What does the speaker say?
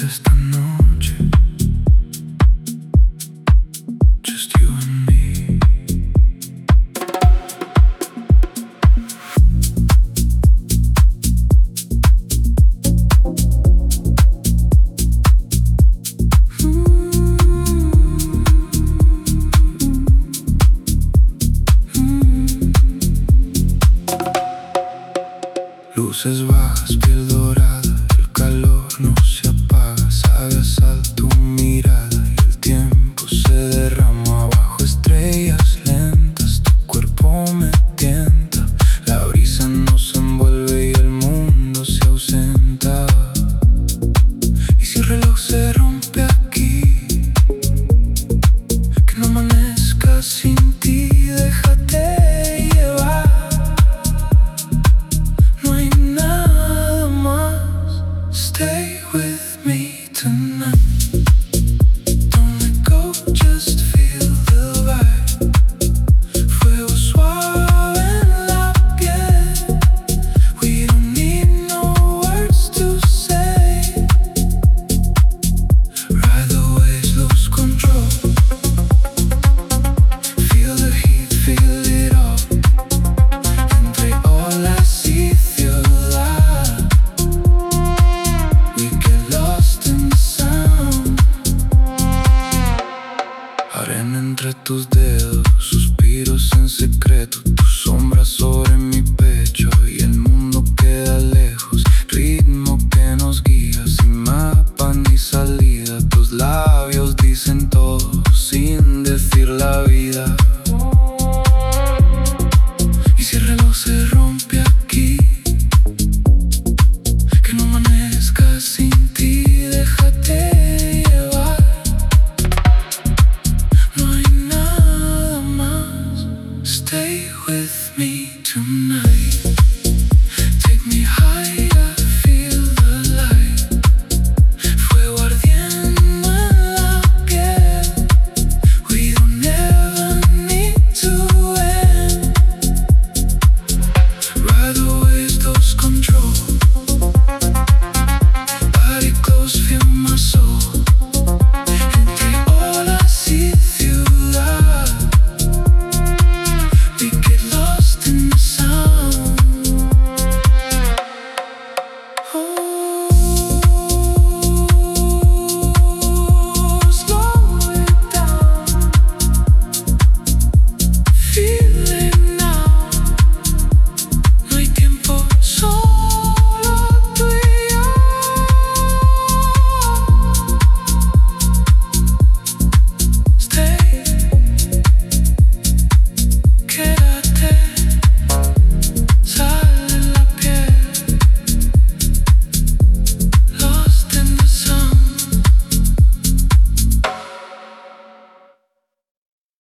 esta noche, just you and me. Luces bajas, piel dorada, el calor no se apaga, sabe a sal tu mirada y el tiempo se derrama bajo estrellas lentas, tu cuerpo me tienta, la brisa nos envuelve y el mundo se ausenta. Y si el reloj se rompe aquí, que no amanezca sin ti, déjate llevar. Stay with me tonight. Don't let go, just feel the vibe. Fuego suave en la piel. We don't need no words to say. Ride the waves, lose control. Feel the heat, feel it all. Entre olas y ciudad, we get lost in the sound. Arena entre tus dedos, suspiros en secreto, tu sombra sobre mi pecho y el mundo queda lejos. Ritmo que nos guía, sin mapa ni salida. Tus labios dicen todo sin decir la vida.